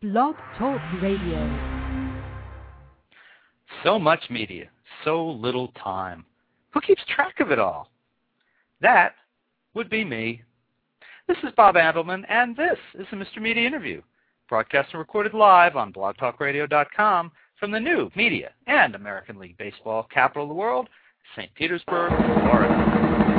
Blog Talk Radio. So much media, so little time. Who keeps track of it all? That would be me. This is Bob Andelman, and this is the Mr. Media Interview, broadcast and recorded live on blogtalkradio.com from the new Media and American League Baseball capital of the world, St. Petersburg, Florida.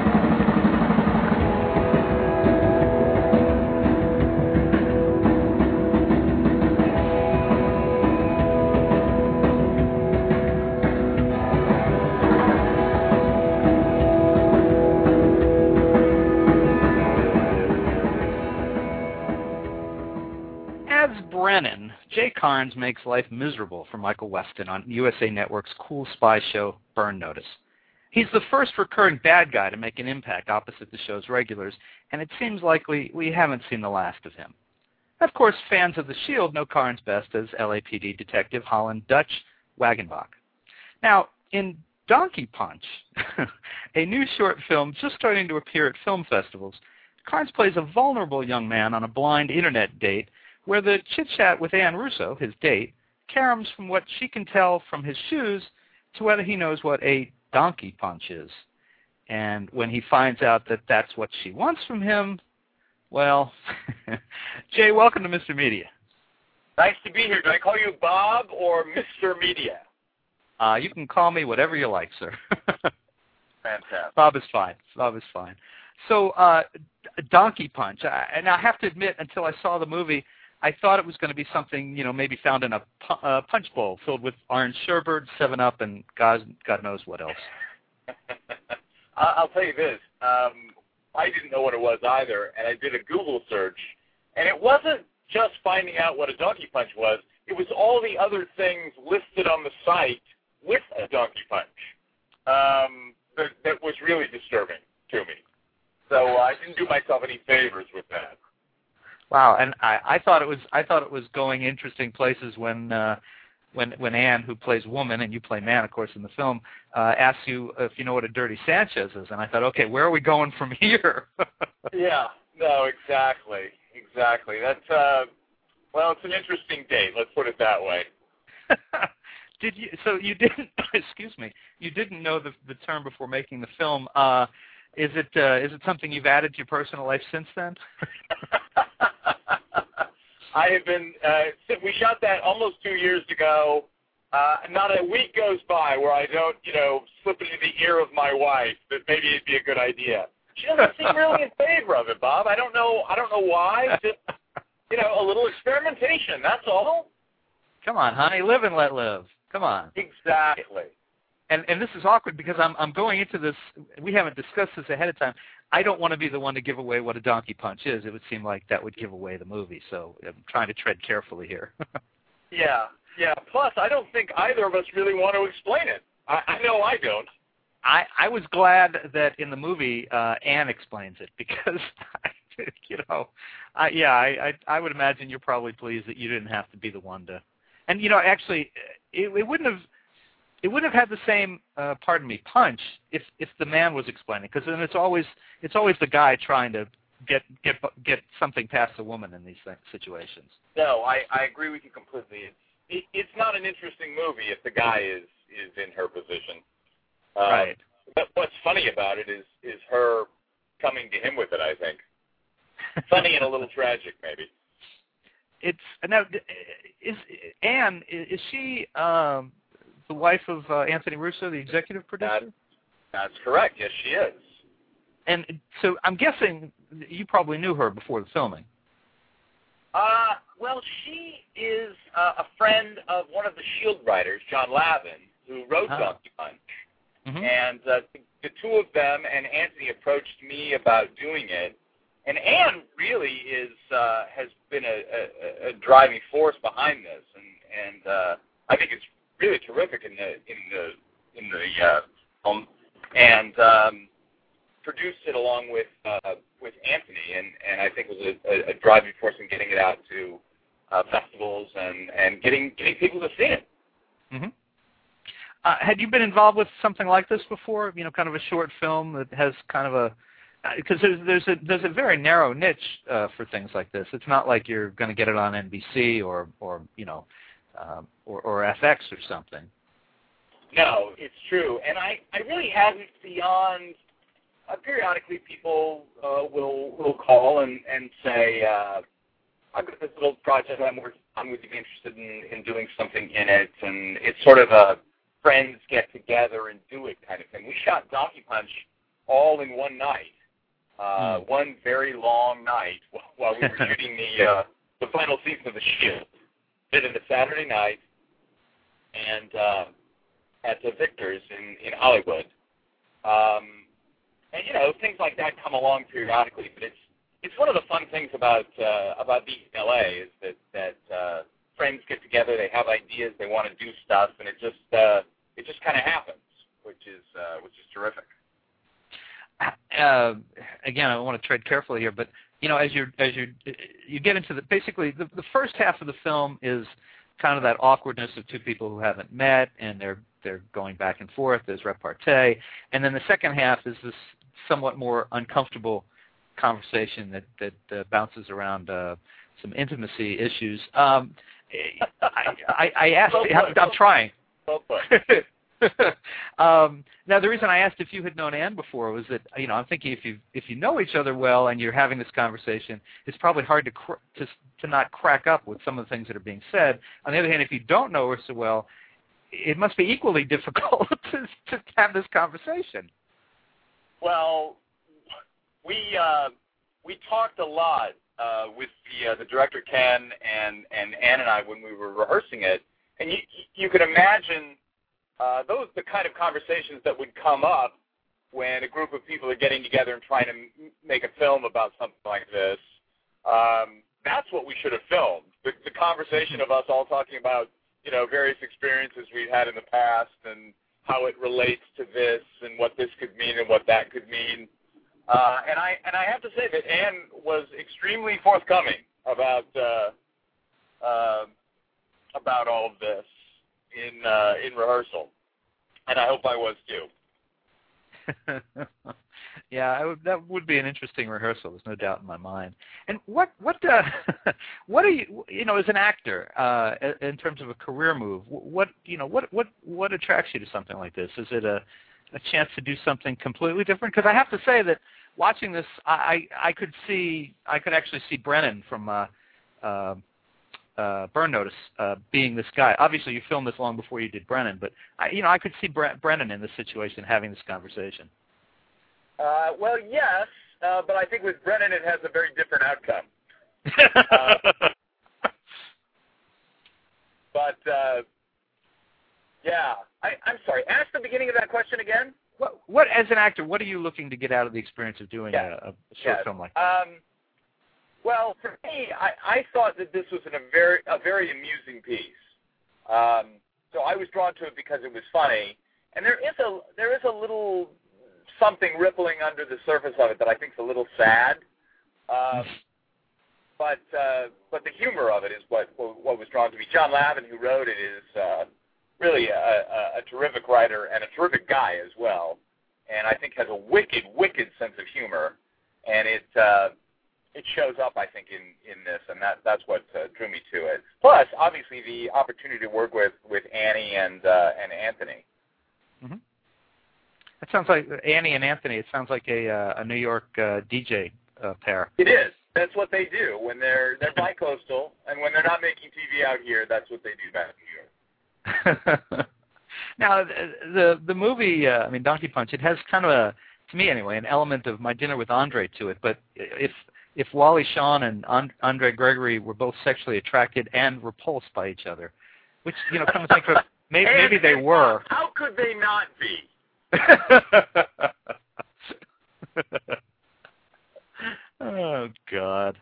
Brennan, Jay Karnes makes life miserable for Michael Weston on USA Network's cool spy show, Burn Notice. He's the first recurring bad guy to make an impact opposite the show's regulars, and it seems likely we haven't seen the last of him. Of course, fans of The Shield know Karnes best as LAPD detective Holland Dutch Wagenbach. Now, in Donkey Punch, a new short film just starting to appear at film festivals, Karnes plays a vulnerable young man on a blind internet date where the chit-chat with Ann Russo, his date, caroms from what she can tell from his shoes to whether he knows what a donkey punch is. And when he finds out that that's what she wants from him, well, Jay, welcome to Mr. Media. Nice to be here. Do I call you Bob or Mr. Media? You can call me whatever you like, sir. Fantastic. Bob is fine. Bob is fine. So, Donkey Punch. And I have to admit, until I saw the movie, I thought it was going to be something, maybe found in a punch bowl filled with orange sherbet, 7-Up, and God knows what else. I'll tell you this. I didn't know what it was either, and I did a Google search, and it wasn't just finding out what a donkey punch was. It was all the other things listed on the site with a donkey punch that was really disturbing to me. So I didn't do myself any favors with that. Wow, and I thought it was going interesting places when Anne, who plays woman and you play man, of course, in the film, asks you if you know what a dirty Sanchez is, and I thought, okay, where are we going from here? Yeah, no, exactly. That's it's an interesting date. Let's put it that way. You didn't? Excuse me. You didn't know the term before making the film. Is it something you've added to your personal life since then? I have been, we shot that almost 2 years ago. Not a week goes by where I don't, slip into the ear of my wife that maybe it'd be a good idea. She doesn't seem really in favor of it, Bob. I don't know why. Just, a little experimentation, that's all. Come on, honey, live and let live. Come on. Exactly. And this is awkward because I'm going into this. We haven't discussed this ahead of time. I don't want to be the one to give away what a donkey punch is. It would seem like that would give away the movie. So I'm trying to tread carefully here. Yeah. Plus, I don't think either of us really want to explain it. I know I don't. I was glad that in the movie Anne explains it because, I would imagine you're probably pleased that you didn't have to be the one to. And actually, it wouldn't have. It wouldn't have had the same, punch if the man was explaining, because then it's always the guy trying to get something past the woman in these situations. No, I agree with you completely. It's not an interesting movie if the guy is in her position. Right. But what's funny about it is her coming to him with it, I think. Funny and a little tragic, maybe. Is Anne? Is she? The wife of Anthony Russo, the executive producer? That's correct. Yes, she is. And so I'm guessing you probably knew her before the filming. Well, she is a friend of one of the Shield writers, John Lavin, who wrote Donkey Punch. Mm-hmm. And the two of them and Anthony approached me about doing it. And Anne really has been a driving force behind this, and I think it's really terrific in the film, and produced it along with Anthony, and I think was a driving force in getting it out to festivals and getting people to see it. Mm-hmm. Had you been involved with something like this before? Kind of a short film that has kind of because there's a very narrow niche for things like this. It's not like you're going to get it on NBC or FX or something. No, it's true, and I really hadn't beyond. Periodically, people will call and say, "I've got this little project I'm working on. Would you be interested in doing something in it?" And it's sort of a friends get together and do it kind of thing. We shot Donkey Punch all in one night, one very long night while we were shooting the final season of The Shield. Did it a Saturday night, and at the Victor's in Hollywood. And things like that come along periodically, but it's one of the fun things about being in LA is that friends get together, they have ideas, they want to do stuff, and it just kind of happens, which is terrific. Again, I want to tread carefully here, but as you get into basically the first half of the film is kind of that awkwardness of two people who haven't met, and they're going back and forth. There's repartee, and then the second half is this somewhat more uncomfortable conversation that bounces around some intimacy issues. I asked. I'm trying. Now, the reason I asked if you had known Anne before was that I'm thinking if you know each other well and you're having this conversation, it's probably hard to not crack up with some of the things that are being said. On the other hand, if you don't know her so well, it must be equally difficult to have this conversation. Well, we talked a lot with the director Ken and Anne and I when we were rehearsing it, and you can imagine those the kind of conversations that would come up when a group of people are getting together and trying to make a film about something like this. That's what we should have filmed. The conversation of us all talking about various experiences we've had in the past and how it relates to this and what this could mean and what that could mean. And I have to say that Anne was extremely forthcoming about all of this in rehearsal, and I hope I was too. Yeah, that would be an interesting rehearsal. There's no doubt in my mind. And what are you as an actor in terms of a career move? What attracts you to something like this? Is it a chance to do something completely different? Because I have to say that watching this, I could actually see Brennan from Burn Notice being this guy. Obviously, you filmed this long before you did Brennan, but I could see Brennan in this situation having this conversation. Well, yes, but I think with Brennan it has a very different outcome. Yeah, I'm sorry. Ask the beginning of that question again. What as an actor, what are you looking to get out of the experience of doing a short film like that? Well, for me, I thought that this was a very amusing piece. So I was drawn to it because it was funny, and there is a little something rippling under the surface of it that I think is a little sad. But the humor of it is what was drawn to me. John Lavin, who wrote it, is really a terrific writer and a terrific guy as well, and I think has a wicked sense of humor, and it shows up, I think, in this, and that's what drew me to it. Plus, obviously, the opportunity to work with Annie and Anthony. Mm-hmm. That sounds like Annie and Anthony. It sounds like a New York DJ pair. It is. That's what they do when they're bi-coastal, and when they're not making TV out here, that's what they do back in New York. Now, the movie, Donkey Punch, it has kind of to me anyway, an element of My Dinner with Andre to it. But if Wally Shawn and Andre Gregory were both sexually attracted and repulsed by each other, which come to think of, maybe they were. How could they not be? Oh God.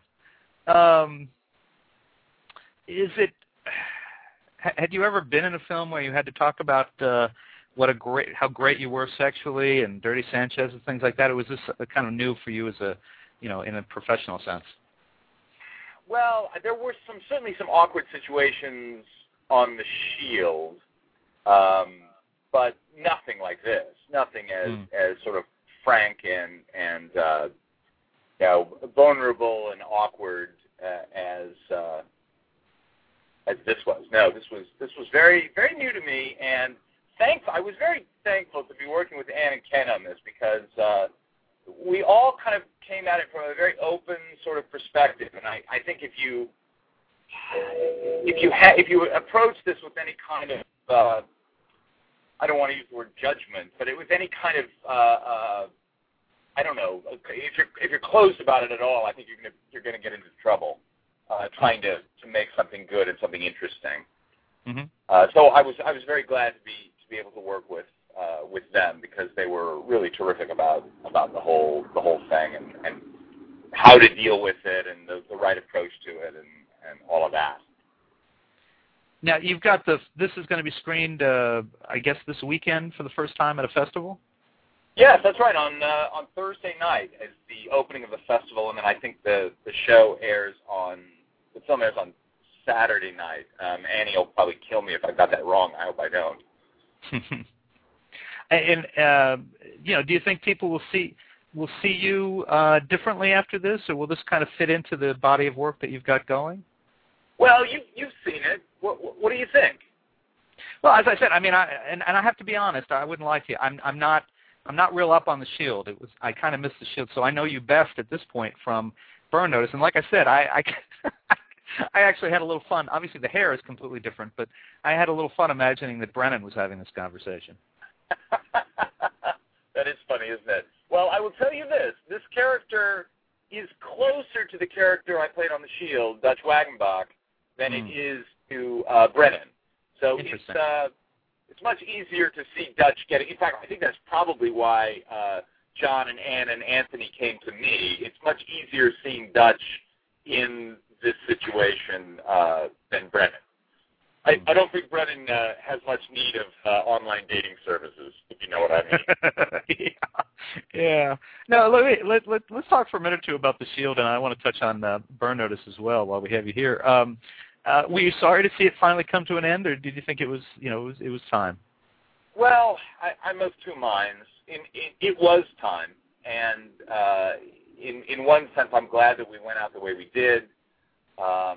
Had you ever been in a film where you had to talk about how great you were sexually and Dirty Sanchez and things like that? Or was this kind of new for you as in a professional sense? Well, there were certainly some awkward situations on The Shield, but nothing like this. Nothing as sort of frank and vulnerable and awkward as this was. No, this was very, very new to me, and I was very thankful to be working with Ann and Ken on this because we all kind of came at it from a very open sort of perspective, and I think if you approach this with any kind of I don't want to use the word judgment, but it was any kind of I don't know, if you're closed about it at all, I think you're going to get into trouble trying to make something good and something interesting. Mm-hmm. So I was very glad to be able to work with them because they were really terrific about the whole thing and how to deal with it and the right approach to it and all of that. Now you've got this is going to be screened, I guess, this weekend for the first time at a festival. Yes, that's right. On Thursday night is the opening of the festival, and then I think the film airs on Saturday night. Annie will probably kill me if I got that wrong. I hope I don't. And do you think people will see you differently after this, or will this kind of fit into the body of work that you've got going? Well, you've seen it. What do you think? Well, as I said, I mean, I have to be honest. I wouldn't lie to you. I'm not real up on the Shield. I kind of missed the Shield, so I know you best at this point from Burn Notice. And like I said, I actually had a little fun. Obviously, the hair is completely different, but I had a little fun imagining that Brennan was having this conversation. That is funny, isn't it? Well, I will tell you this. This character is closer to the character I played on the Shield, Dutch Wagenbach, than it is to Brennan. So it's much easier to see Dutch getting. In fact, I think that's probably why John and Ann and Anthony came to me. It's much easier seeing Dutch in this situation than Brennan. I don't think Brennan has much need of online dating services, if you know what I mean. Yeah. No, let's talk for a minute or two about the Shield, and I want to touch on Burn Notice as well while we have you here. Were you sorry to see it finally come to an end, or did you think it was time? Well, I'm of two minds. It was time, and in one sense, I'm glad that we went out the way we did. I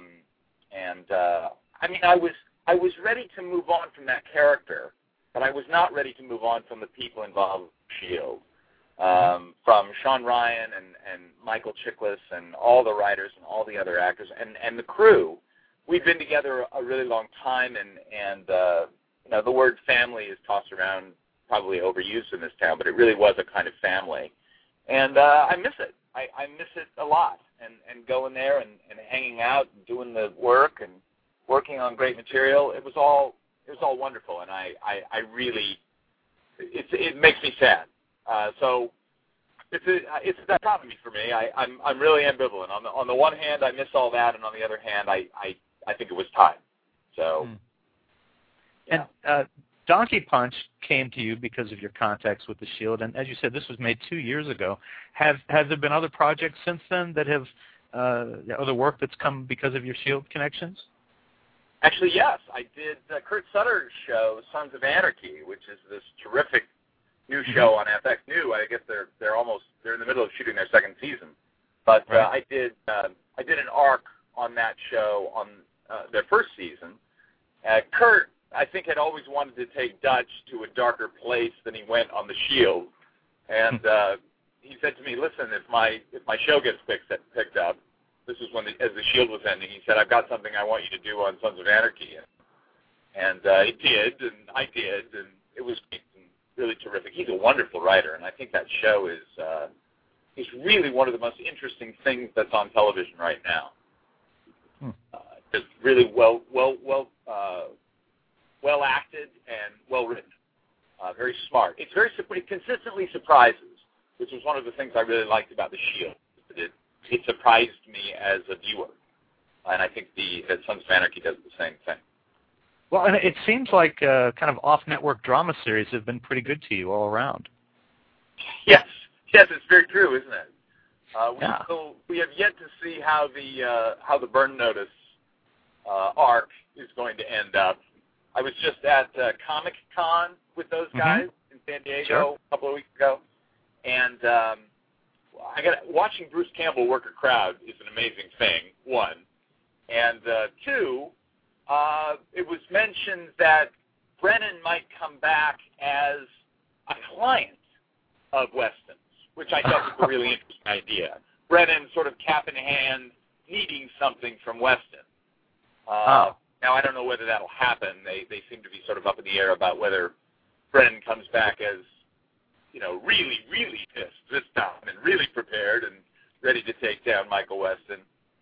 mean, I was ready to move on from that character, but I was not ready to move on from the people involved with S.H.I.E.L.D. From Sean Ryan and Michael Chiklis and all the writers and all the other actors and the crew. We've been together a really long time, and the word family is tossed around, probably overused in this town, but it really was a kind of family. And I miss it. I miss it a lot, and going there and hanging out and doing the work and working on great material. It was all wonderful, and I really, it makes me sad. So it's a dichotomy for me. I'm really ambivalent. On the one hand, I miss all that, and on the other hand, I think it was time. So, yeah. And Donkey Punch came to you because of your contacts with the S.H.I.E.L.D., and as you said, this was made 2 years ago. Has there been other projects since then that have other work that's come because of your S.H.I.E.L.D. connections? Actually, yes. I did Kurt Sutter's show, Sons of Anarchy, which is this terrific new show on FX. I guess they're in the middle of shooting their second season. But right. I did an arc on that show on their first season. Kurt, I think, had always wanted to take Dutch to a darker place than he went on the S.H.I.E.L.D. And he said to me, "Listen, if my show gets picked up," this is as the S.H.I.E.L.D. was ending, he said, "I've got something I want you to do on Sons of Anarchy." And he did, and I did, and it was really terrific. He's a wonderful writer, and I think that show is really one of the most interesting things that's on television right now. It's really well acted and well written. Very smart. It consistently surprises, which was one of the things I really liked about the S.H.I.E.L.D. It surprised me as a viewer, and I think that Sons of Anarchy does the same thing. Well, and it seems like kind of off-network drama series have been pretty good to you all around. Yes, it's very true, isn't it? We have yet to see how the Burn Notice arc is going to end up. I was just at Comic-Con with those guys in San Diego a couple of weeks ago, And watching Bruce Campbell work a crowd is an amazing thing, one. And two, it was mentioned that Brennan might come back as a client of Weston's, which I thought was a really interesting idea. Brennan sort of cap in hand, needing something from Weston. Now, I don't know whether that'll happen. They seem to be sort of up in the air about whether Brennan comes back as, really, really pissed this time and really prepared and ready to take down Michael Weston.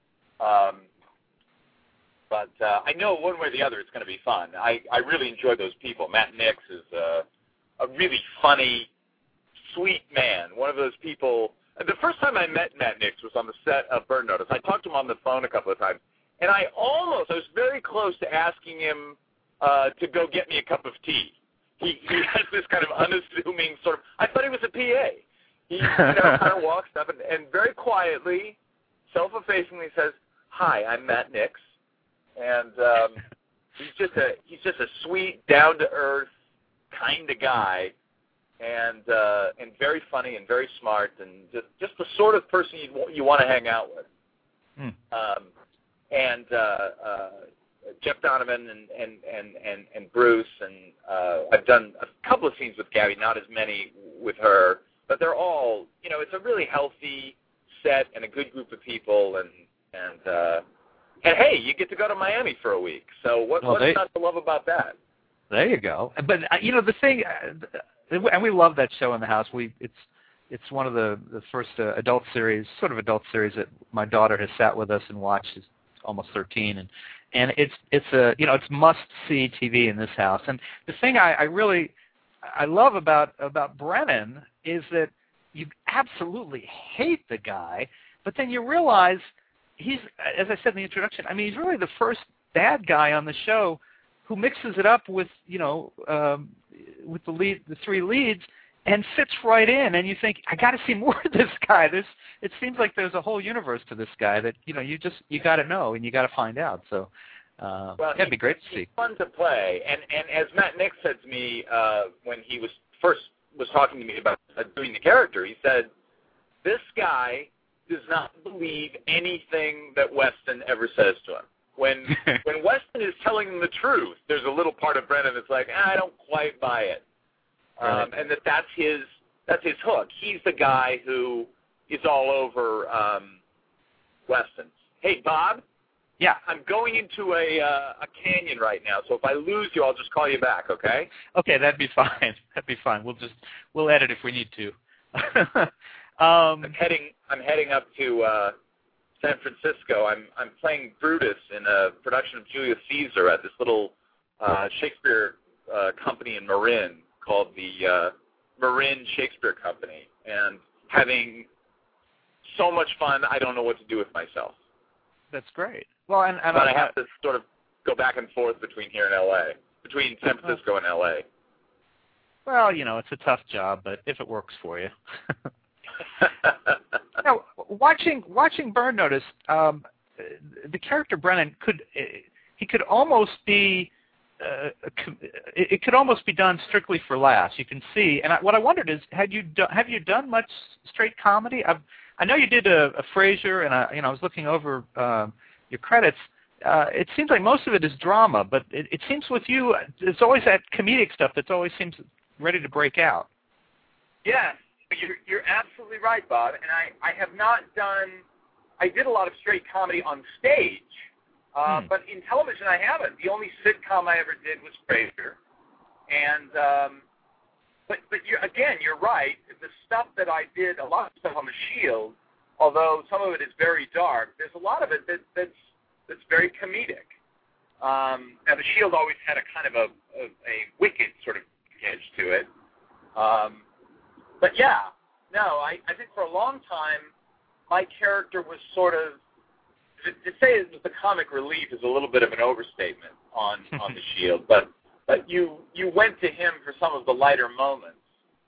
But I know one way or the other it's going to be fun. I really enjoy those people. Matt Nix is a really funny, sweet man. One of those people. The first time I met Matt Nix was on the set of Burn Notice. I talked to him on the phone a couple of times, and I was very close to asking him to go get me a cup of tea. He has this kind of unassuming sort of. I thought he was a PA. He kind of walks up and very quietly, self-effacingly says, "Hi, I'm Matt Nix," and he's just a sweet, down-to-earth kind of guy. And very funny and very smart and just the sort of person you want to hang out with. And Jeff Donovan and Bruce and I've done a couple of scenes with Gabby, not as many with her, but they're all it's a really healthy set and a good group of people and hey, you get to go to Miami for a week. So what's not to love about that? There you go. But the thing. And we love that show in the house. It's one of the first adult series that my daughter has sat with us and watched. She's almost 13, and it's must see TV in this house. And the thing I love about Brennan is that you absolutely hate the guy, but then you realize he's, as I said in the introduction, he's really the first bad guy on the show who mixes it up with with the three leads and fits right in, and you think, I got to see more of this guy. It seems like there's a whole universe to this guy that you got to know and you got to find out. So it'd be great to see. He's fun to play, and as Matt Nix said to me when he was talking to me about doing the character, he said, this guy does not believe anything that Weston ever says to him. When Weston is telling him the truth, there's a little part of Brennan that's like, I don't quite buy it, right. And that's his hook. He's the guy who is all over Weston. Hey, Bob. Yeah. I'm going into a canyon right now, so if I lose you, I'll just call you back. Okay. Okay, that'd be fine. We'll edit if we need to. I'm heading up to San Francisco. I'm playing Brutus in a production of Julius Caesar at this little Shakespeare company in Marin called the Marin Shakespeare Company, and having so much fun, I don't know what to do with myself. That's great. Well, but I have to sort of go back and forth between here and L.A., between San Francisco and L.A. Well, it's a tough job, but if it works for you. Now, watching Burn Notice, the character Brennan could almost be it could almost be done strictly for laughs. You can see, and what I wondered is, have you done much straight comedy? I know you did a Frasier, and I was looking over your credits. It seems like most of it is drama, but it seems with you, it's always that comedic stuff that always seems ready to break out. Yes. You're absolutely right, Bob. And I have not done. I did a lot of straight comedy on stage, but in television I haven't. The only sitcom I ever did was Frasier, and but you're right. The stuff that I did, a lot of stuff on the Shield, although some of it is very dark. There's a lot of it that's very comedic. Now the Shield always had a kind of a wicked sort of edge to it. But yeah, no, I think for a long time, my character was sort of, to say it was the comic relief is a little bit of an overstatement on the Shield, but you went to him for some of the lighter moments.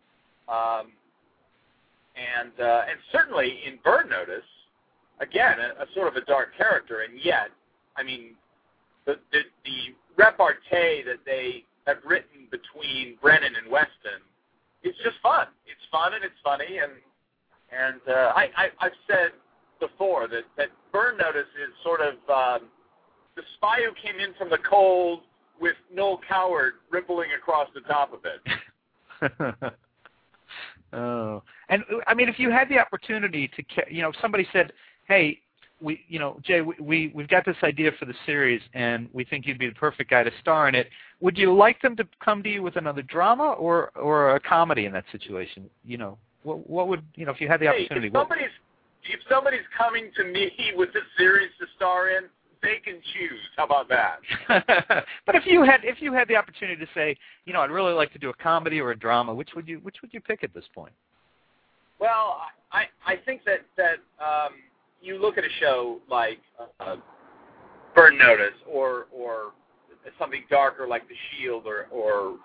And certainly in Burn Notice, again, a sort of a dark character, and yet, the repartee that they have written between Brennan and Weston, it's just fun. It's fun and it's funny, and I've said before that Burn Notice is sort of the spy who came in from the cold with Noel Coward rippling across the top of it. Oh, and I mean, if you had the opportunity to, if somebody said, "Hey, Jay, we've got this idea for the series, and we think you'd be the perfect guy to star in it," would you like them to come to you with another drama or a comedy in that situation? What would if you had the opportunity? If somebody's coming to me with a series to star in, they can choose. How about that? But if you had the opportunity to say, I'd really like to do a comedy or a drama, which would you pick at this point? Well, I think that you look at a show like Burn Notice or something darker like The Shield or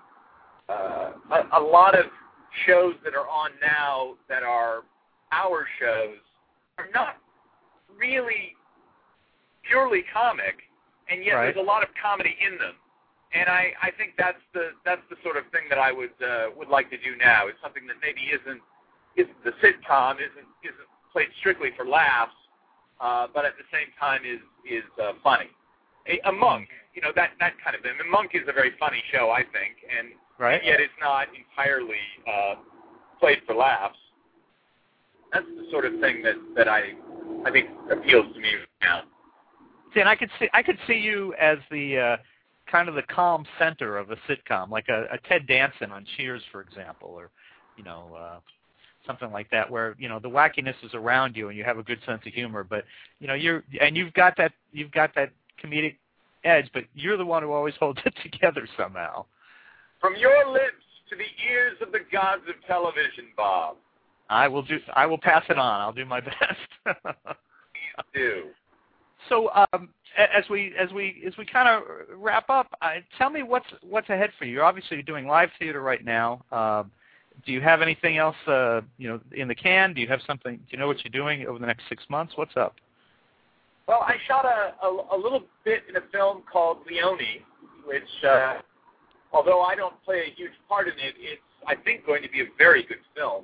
a lot of shows that are on now that are our shows are not really purely comic, and yet there's a lot of comedy in them. And I think that's the sort of thing that I would like to do now. It's something that maybe isn't the sitcom, isn't played strictly for laughs, but at the same time is funny. A Monk, that kind of thing. The Monk is a very funny show, I think, and yet it's not entirely played for laughs. That's the sort of thing that I think appeals to me now. See, and I could see you as the kind of the calm center of a sitcom, like a Ted Danson on Cheers, for example, or something like that, where the wackiness is around you and you have a good sense of humor, but you've got that comedic edge, but you're the one who always holds it together somehow. From your lips to the ears of the gods of television, Bob. I will pass it on. I'll do my best. Please do. So as we kind of wrap up, tell me what's ahead for you. You're obviously doing live theater right now. Do you have anything else in the can? Do you have something? Do you know what you're doing over the next 6 months? What's up? Well, I shot a little bit in a film called Leone, which although I don't play a huge part in it, it's I think going to be a very good film.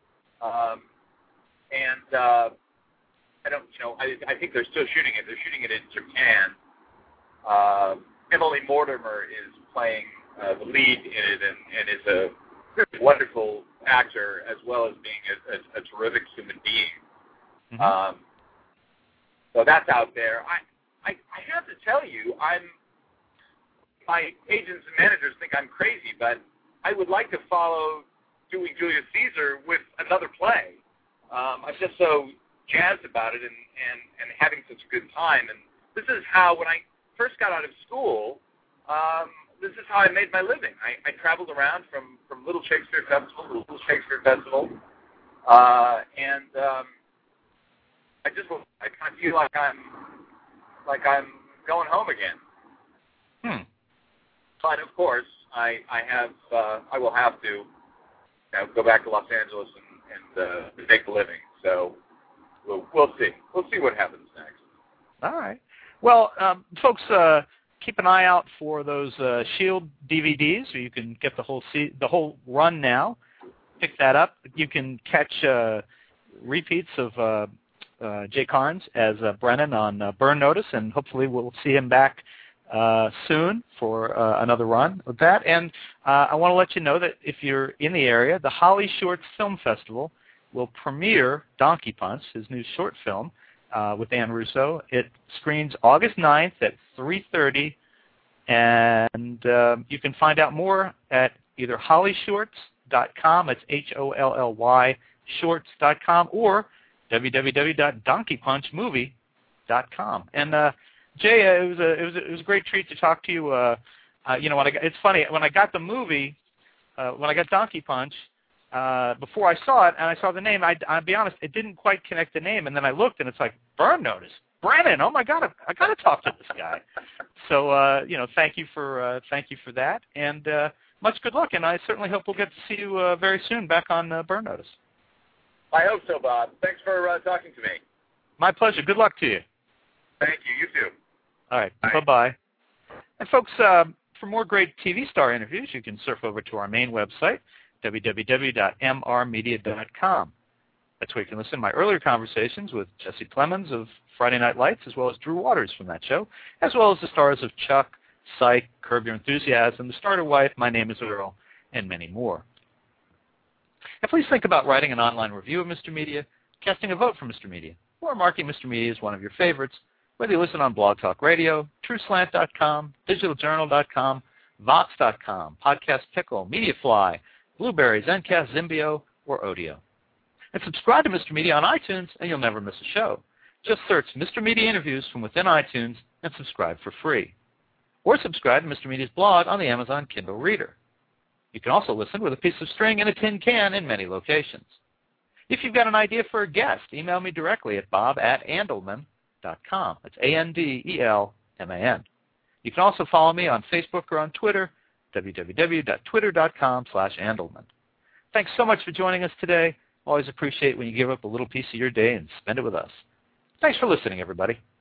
I think they're still shooting it. They're shooting it in Japan. Emily Mortimer is playing the lead in it and is a wonderful actor as well as being a terrific human being. Mm-hmm. So that's out there. I have to tell you, my agents and managers think I'm crazy, but I would like to follow doing Julius Caesar with another play. I'm just so jazzed about it and having such a good time. And this is how, when I first got out of school, this is how I made my living. I traveled around from Little Shakespeare Festival to Little Shakespeare Festival, and I kind of feel like I'm going home again. But of course, I will have to go back to Los Angeles and make a living. So we'll see. We'll see what happens next. All right. Well, folks, keep an eye out for those Shield DVDs, so you can get the whole run now. Pick that up. You can catch repeats of Jay Carnes as Brennan on Burn Notice, and hopefully we'll see him back soon for another run of that. And I want to let you know that if you're in the area, the Holly Shorts Film Festival will premiere Donkey Punch, his new short film, with Ann Russo. It screens August 9th at 3:30, and you can find out more at either hollyshorts.com, it's HOLLY shorts.com, or www.donkeypunchmovie.com. And Jay, it was a great treat to talk to you. It's funny, when I got the movie, when I got Donkey Punch, before I saw it and I saw the name, I'll be honest, it didn't quite connect the name, and then I looked and it's like, Burn Notice, Brennan. Oh my God, I got to talk to this guy. So thank you for that, and much good luck. And I certainly hope we'll get to see you very soon back on Burn Notice. I hope so, Bob. Thanks for talking to me. My pleasure. Good luck to you. Thank you. You too. All right. Bye-bye. And folks, for more great TV star interviews, you can surf over to our main website, www.mrmedia.com. That's where you can listen to my earlier conversations with Jesse Plemons of Friday Night Lights, as well as Drew Waters from that show, as well as the stars of Chuck, Psych, Curb Your Enthusiasm, The Starter Wife, My Name is Earl, and many more. And please think about writing an online review of Mr. Media, casting a vote for Mr. Media, or marking Mr. Media as one of your favorites, whether you listen on Blog Talk Radio, TrueSlant.com, DigitalJournal.com, Vox.com, Podcast Pickle, MediaFly, Blueberry, Zencast, Zimbio, or Odeo. And subscribe to Mr. Media on iTunes, and you'll never miss a show. Just search Mr. Media Interviews from within iTunes and subscribe for free. Or subscribe to Mr. Media's blog on the Amazon Kindle Reader. You can also listen with a piece of string and a tin can in many locations. If you've got an idea for a guest, email me directly at bob@andelman.com. That's ANDELMAN. You can also follow me on Facebook or on Twitter, www.twitter.com/Andelman. Thanks so much for joining us today. Always appreciate when you give up a little piece of your day and spend it with us. Thanks for listening, everybody.